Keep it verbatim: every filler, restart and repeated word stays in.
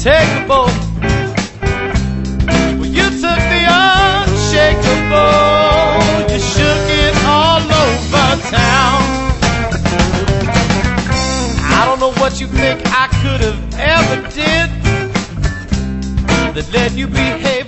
untakeable. Well, you took the unshakable, you shook it all over town. I don't know what you think I could have ever did that let you behave